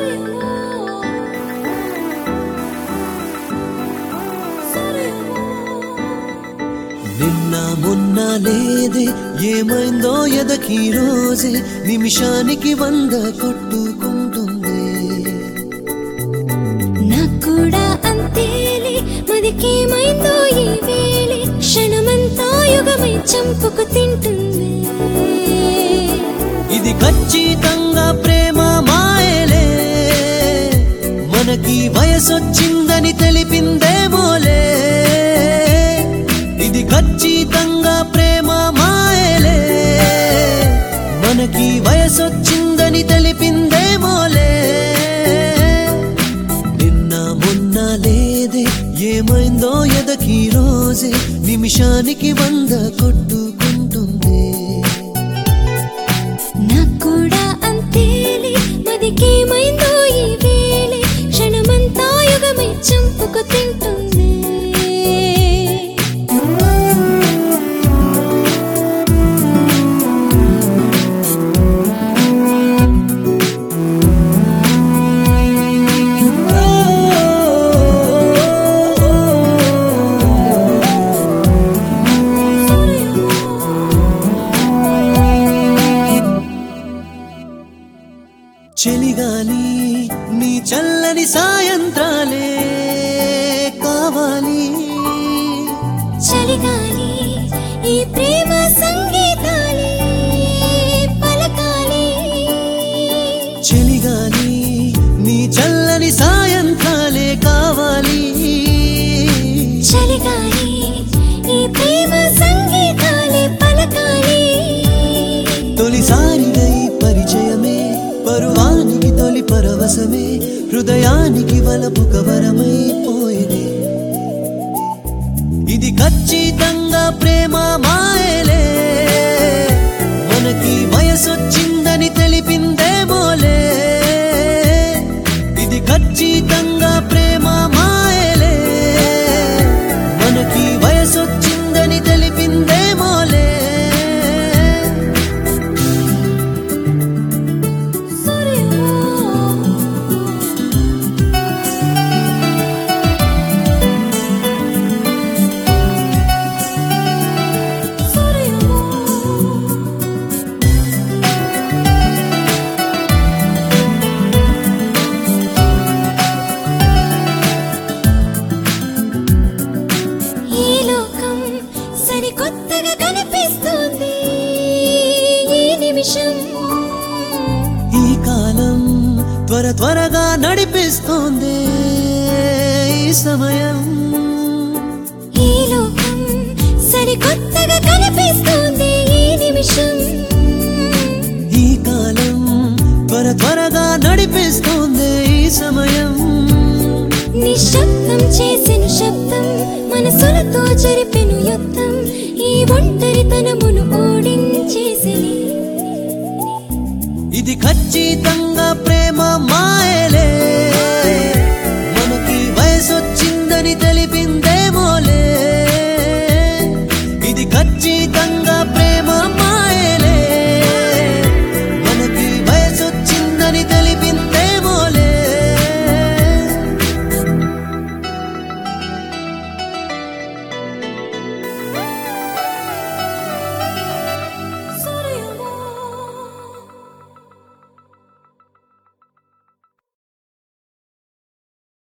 నిన్న మొన్న లేదే ఏమైందో ఎదకి రోజే నిమిషానికి 100 కొట్టుకుంటుంది నాకూడా అంతేలే మదికేమైందో ఈ వేళే క్షణమంతా యుగమై చంపుకు తింటుంది ఇది ఖచ్చితంగా ప్రేమ మాయలే మనకి వయసొచ్చిందని తెలిపిందేమోలే ఇది ఖచ్చితంగా ప్రేమ మాయలే మనకి వయసొచ్చిందని తెలిపిందేమోలే నిన్న మొన్న లేదే ఏమైందో ఎదకి రోజే నిమిషానికి 100 కొట్టుకుంటుంది నాకూడా అంతేలే మదికేమైందో ఈ వేళే క్షణమంతా యుగమై చంపుకు తింటుంది చలిగాలి నీ చల్లని సాయంత్రాలే కావాలి చలిగాలి ఈ ప్రేమ సంగీతాలే పలకాలి చలిగాలి నీ చల్లని సాయంత్రాలే కావాలి చలిగాలి ఈ ప్రేమ సంగీతాలే పలకాలి తొలిసారిగా ఈ పరిచయమే పరువానికి తొలి పరవశమే హృదయానికి వలపు కవరమైపోయేది ఇది ఖచ్చితంగా ప్రేమ మాయలే మనకి వయసొచ్చిందని తెలిపిందేమోలే ఇది ఖచ్చితంగా ప్రేమ మాయలే మనకి వయసొచ్చిందని తెలిపిందేమోలే కొత్తగా కనిపిస్తుంది ఈ నిమిషం ఈ కాలం త్వరగా నడిపిస్తుంది ఈ సమయం ఈ లోకం సరికొత్తగా కనిపిస్తుంది ఈ నిమిషం ఈ కాలం త్వరగా నడిపిస్తుంది ఈ సమయం నిశ్శబ్దం చేసిన శబ్దం మనసులతో జరిపెను యుద్ధం ఈ ఒంటరితనమును ఓడించేసిని ఇది ఖచ్చితంగా ప్రేమ మా